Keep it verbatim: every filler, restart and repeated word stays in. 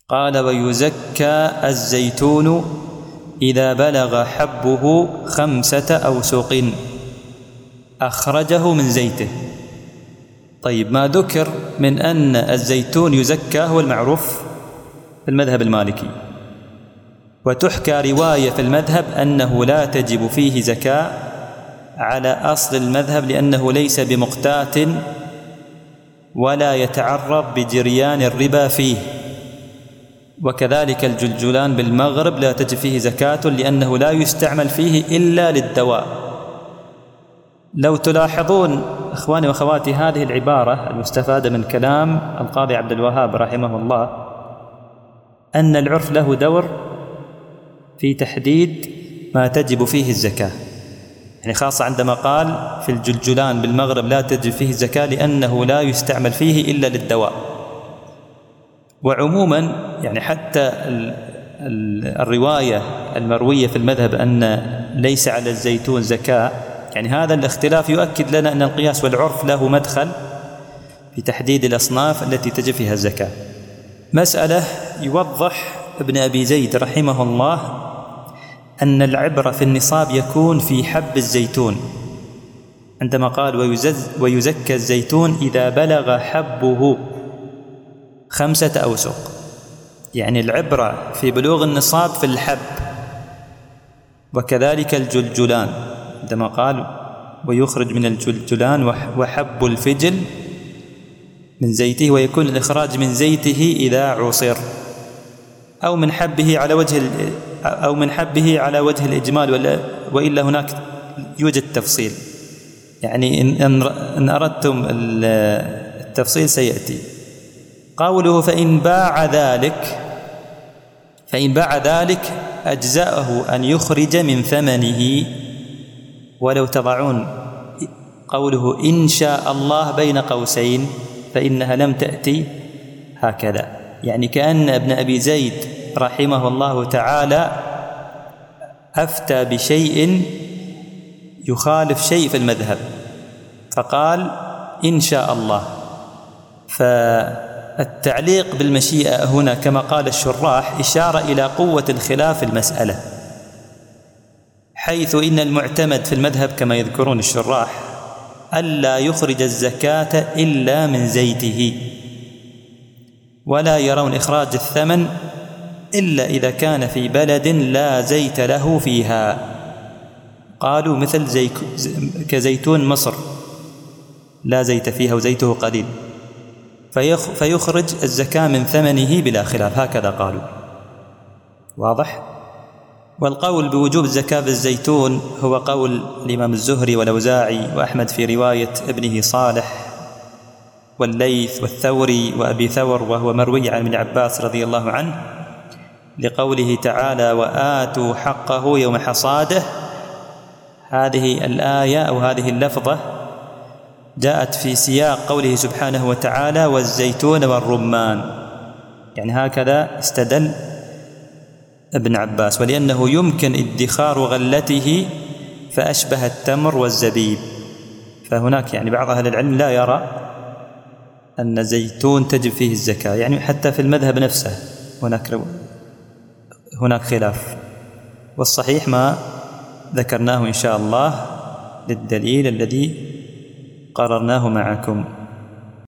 قال: ويزكى الزيتون إذا بلغ حبه خمسة أوسق أخرجه من زيته. طيب، ما ذكر من أن الزيتون يزكى هو المعروف في المذهب المالكي، وتحكى رواية في المذهب أنه لا تجب فيه زكاة على أصل المذهب لأنه ليس بمقتات ولا يتعرض بجريان الربا فيه، وكذلك الجلجلان بالمغرب لا تجب فيه زكاة لأنه لا يستعمل فيه إلا للدواء. لو تلاحظون إخواني وأخواتي هذه العبارة المستفادة من كلام القاضي عبد الوهاب رحمه الله، أن العرف له دور في تحديد ما تجب فيه الزكاة، يعني خاصة عندما قال في الجلجلان بالمغرب لا تجب فيه الزكاة لأنه لا يستعمل فيه إلا للدواء. وعموما يعني حتى الرواية المروية في المذهب أن ليس على الزيتون زكاة، يعني هذا الاختلاف يؤكد لنا أن القياس والعرف له مدخل في تحديد الأصناف التي تجب فيها الزكاة. مسألة يوضح ابن أبي زيد رحمه الله أن العبرة في النصاب يكون في حب الزيتون، عندما قال ويزكى الزيتون إذا بلغ حبه خمسة أوسق، يعني العبرة في بلوغ النصاب في الحب. وكذلك الجلجلان عندما قال ويخرج من الجلجلان وحب الفجل من زيته، ويكون الإخراج من زيته إذا عصر، أو من حبه على وجه أو من حبه على وجه الإجمال، ولا وإلا هناك يوجد تفصيل، يعني إن, إن أردتم التفصيل سيأتي. قوله فإن باع ذلك فإن باع ذلك أجزأه أن يخرج من ثمنه. ولو تضعون قوله إن شاء الله بين قوسين فإنها لم تأتي هكذا، يعني كأن ابن أبي زيد رحمه الله تعالى أفتى بشيء يخالف شيء في المذهب فقال إن شاء الله. فالتعليق بالمشيئة هنا كما قال الشراح إشارة إلى قوة الخلاف في المسألة، حيث إن المعتمد في المذهب كما يذكرون الشراح ألا يخرج الزكاة إلا من زيته، ولا يرون إخراج الثمن إلا إذا كان في بلد لا زيت له فيها. قالوا مثل زي كزيتون مصر لا زيت فيها وزيته قليل، فيخرج الزكاة من ثمنه بلا خلاف، هكذا قالوا. واضح؟ والقول بوجوب الزكاة بالزيتون هو قول الإمام الزهري والأوزاعي وأحمد في رواية ابنه صالح والليث والثوري وأبي ثور، وهو مروي عن ابن عباس رضي الله عنه لقوله تعالى وآتوا حقه يوم حصاده. هذه الآية أو هذه اللفظة جاءت في سياق قوله سبحانه وتعالى والزيتون والرمان، يعني هكذا استدل ابن عباس، ولأنه يمكن ادخار غلته فأشبه التمر والزبيب. فهناك يعني بعض أهل العلم لا يرى أن الزيتون تجب فيه الزكاة، يعني حتى في المذهب نفسه هناك هناك خلاف، والصحيح ما ذكرناه إن شاء الله للدليل الذي قررناه معكم.